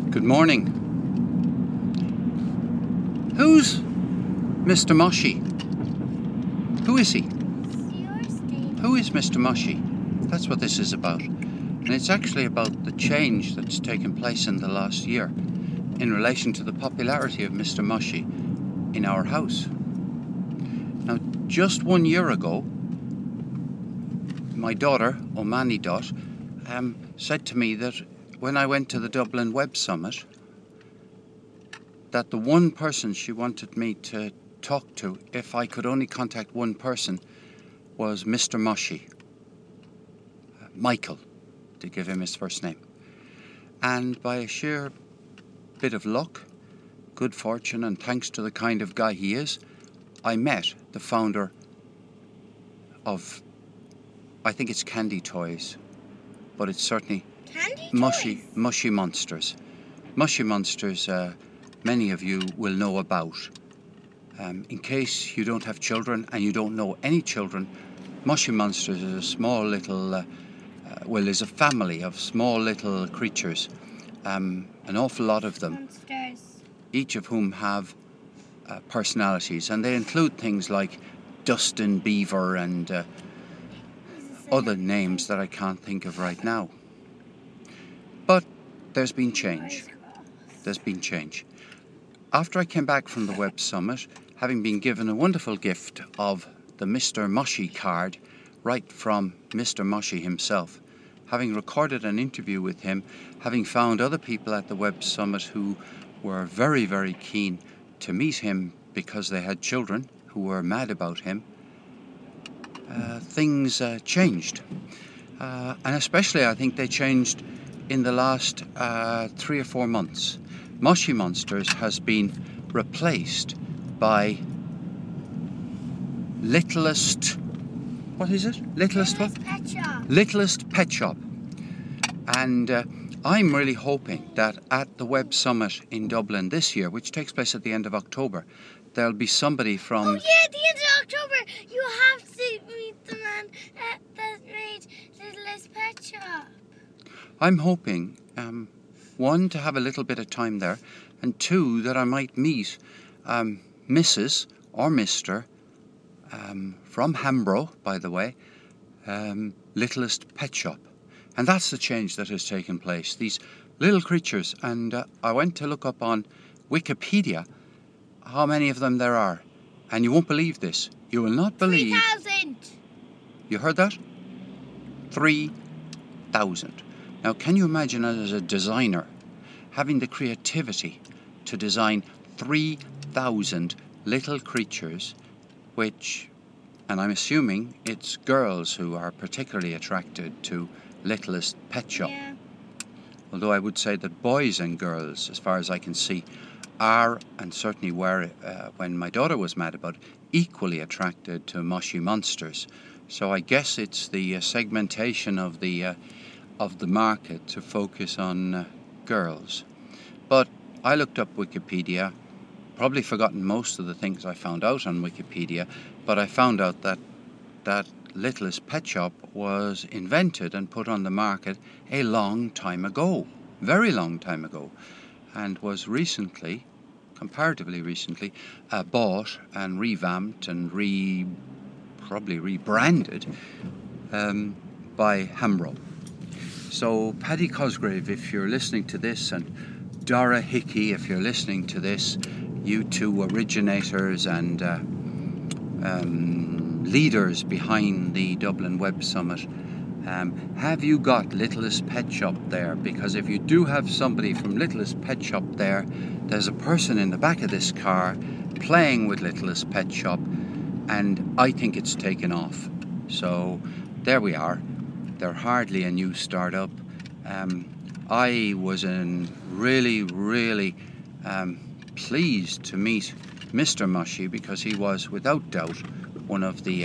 Good morning. Who's Mr. Moshi? Who is he? Who is Mr. Moshi? That's what this is about. And it's actually about the change that's taken place in the last year in relation to the popularity of Mr. Moshi in our house. Now, just 1 year ago, my daughter, Omani Dot, said to me that when I went to the Dublin Web Summit, that the one person she wanted me to talk to, if I could only contact one person, was Mr. Moshi. Michael, to give him his first name. And by a sheer bit of luck, good fortune, and thanks to the kind of guy he is, I met the founder of, I think it's Candy Toys, but it's certainly Mushy Monsters. Mushy Monsters, many of you will know about. In case you don't have children and you don't know any children, Mushy Monsters is a small little, is a family of small little creatures, an awful lot of them, each of whom have personalities, and they include things like Dustin Beaver and other names that I can't think of right now. But there's been change. After I came back from the Web Summit, having been given a wonderful gift of the Mr. Moshi card right from Mr. Moshi himself, having recorded an interview with him, having found other people at the Web Summit who were very, very keen to meet him because they had children who were mad about him, things changed. And especially I think they changed in the last 3 or 4 months. Mushy Monsters has been replaced by Littlest... what is it? Littlest what? Pet Shop. Littlest Pet Shop. And I'm really hoping that at the Web Summit in Dublin this year, which takes place at the end of October, there'll be somebody from... Oh yeah, at the end of October, you have to meet the man that made Littlest Pet Shop. I'm hoping, one, to have a little bit of time there, and two, that I might meet Mrs. or Mr. From Hambro, by the way, Littlest Pet Shop. And that's the change that has taken place. These little creatures, and I went to look up on Wikipedia how many of them there are. And you won't believe this. You will not believe... 3,000! You heard that? 3,000. Now, can you imagine as a designer having the creativity to design 3,000 little creatures, which, and I'm assuming it's girls who are particularly attracted to Littlest Pet Shop. Yeah. Although I would say that boys and girls, as far as I can see, are, and certainly were, when my daughter was mad about it, equally attracted to Mushy Monsters. So I guess it's the segmentation of the market to focus on girls. But I looked up Wikipedia, probably forgotten most of the things I found out on Wikipedia, but I found out that Littlest Pet Shop was invented and put on the market a long time ago, very long time ago, and was recently, comparatively recently, bought and revamped and probably rebranded by Hambro. So Paddy Cosgrave, if you're listening to this, and Dara Hickey, if you're listening to this, you two originators and leaders behind the Dublin Web Summit, have you got Littlest Pet Shop there? Because if you do have somebody from Littlest Pet Shop there, there's a person in the back of this car playing with Littlest Pet Shop, and I think it's taken off. So there we are. They're hardly a new startup. I was really, really pleased to meet Mr. Moshi because he was, without doubt, one of the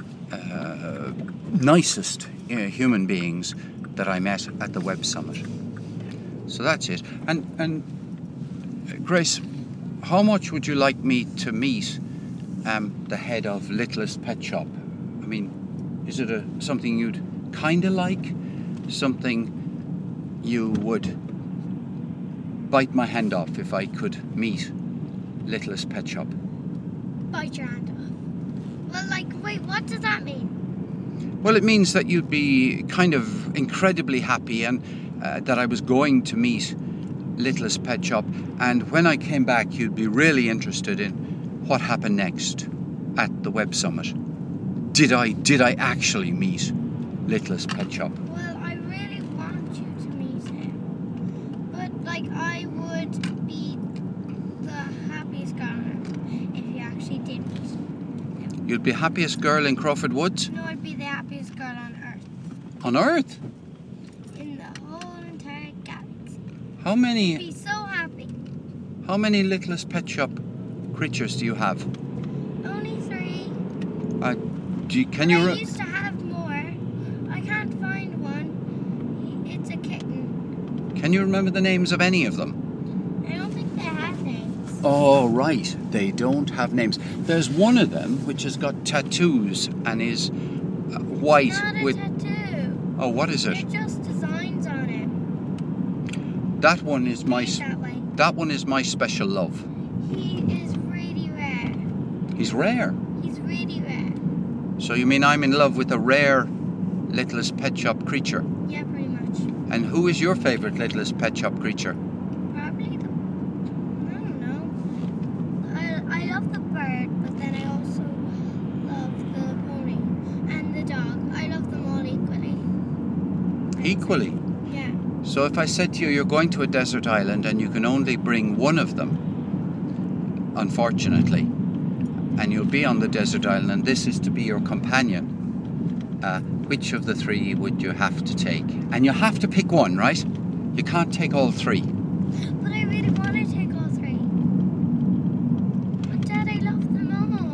nicest human beings that I met at the Web Summit. So that's it. And Grace, how much would you like me to meet the head of Littlest Pet Shop? I mean, is it something you'd kind of like? Something you would bite my hand off if I could meet Littlest Pet Shop? Bite your hand off. Well, like, wait, what does that mean? Well, it means that you'd be kind of incredibly happy and that I was going to meet Littlest Pet Shop, and when I came back you'd be really interested in what happened next at the Web Summit. Did I actually meet Littlest Pet Shop? Well, I really want you to meet him. But, like, I would be the happiest girl on earth if you actually did meet him. You'd be happiest girl in Crawford Woods? No, I'd be the happiest girl on earth. On Earth? In the whole entire galaxy. How I'd many be so happy. Littlest Pet Shop creatures do you have? Only 3. Can you I used to have more. I can't find one. It's a kitten. can you remember the names of any of them? I don't think they have names. Oh, right. They don't have names. There's one of them which has got tattoos and is white Not a with... tattoo. Oh, what is They're it? just designs on it. That one is my... Made that way. That one is my special love. He is really rare. He's rare. He's really rare. So you mean I'm in love with a rare Littlest Pet Shop creature? Yeah, pretty much. And who is your favourite Littlest Pet Shop creature? Probably the... I don't know. I love the bird, but then I also love the pony and the dog. I love them all equally. Equally? Yeah. So if I said to you, you're going to a desert island and you can only bring one of them, unfortunately, and you'll be on the desert island and this is to be your companion, which of the 3 would you have to take? And you have to pick one, right? You can't take all 3. But I really want to take all 3. But Dad, I love them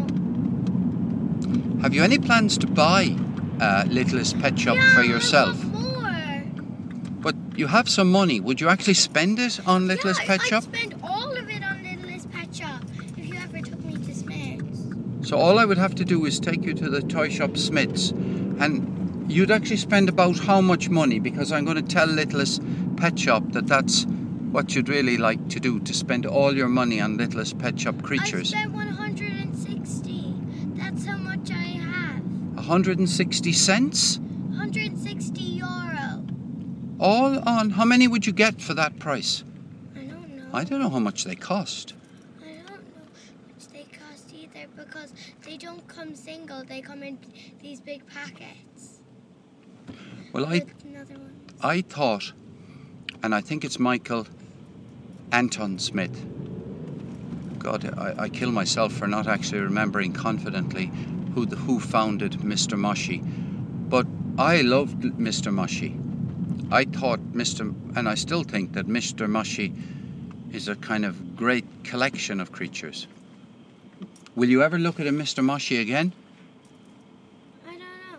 all. Have you any plans to buy Littlest Pet Shop Yeah, for yourself? I want more. But you have some money. Would you actually spend it on Littlest Pet I'd Shop? spend all of it on Littlest Pet Shop if you ever took me to Smith's. So all I would have to do is take you to the toy shop Smith's, and you'd actually spend about how much money? Because I'm going to tell Littlest Pet Shop that that's what you'd really like to do, to spend all your money on Littlest Pet Shop creatures. I spent 160. That's how much I have. 160 cents? 160 euro. All on, how many would you get for that price? I don't know. I don't know how much they cost. I don't know how much they cost either because they don't come single. They come in these big packets. Well, With another one. I thought, and I think it's Michael Anton Smith. God, I kill myself for not actually remembering confidently who founded Mr. Moshi. But I loved Mr. Moshi. I thought and I still think that Mr. Moshi is a kind of great collection of creatures. Will you ever look at a Mr. Moshi again? I don't know.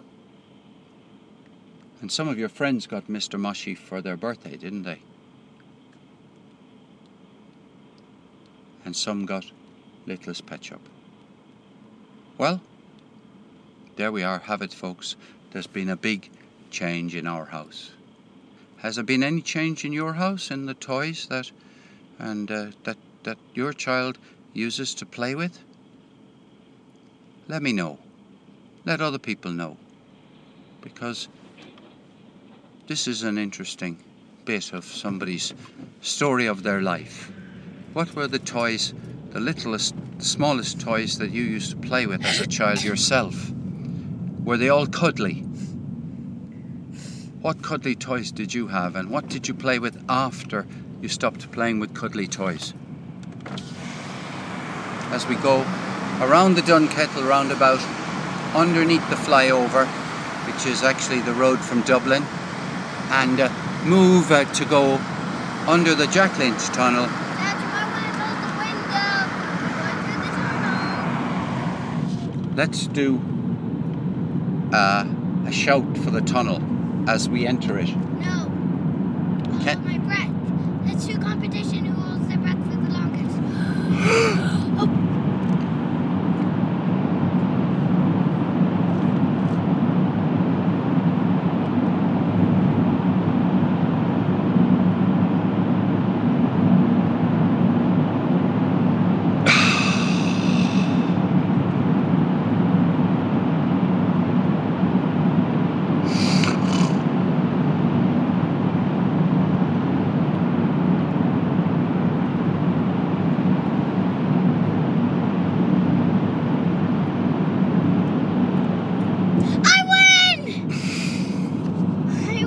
And some of your friends got Mr. Moshi for their birthday, didn't they? And some got Littlest Pet Shop. Well, there we are, have it folks. There's been a big change in our house. Has there been any change in your house, in the toys that your child uses to play with? Let me know. Let other people know. Because this is an interesting bit of somebody's story of their life. What were the toys, the littlest, the smallest toys that you used to play with as a child yourself? Were they all cuddly? What cuddly toys did you have, and what did you play with after you stopped playing with cuddly toys? As we go around the Dunkettle roundabout, underneath the flyover, which is actually the road from Dublin, and move to go under the Jack Lynch tunnel. Dad, you might want to close the window. Go through the tunnel. Let's do a shout for the tunnel as we enter it. No. I'll hold my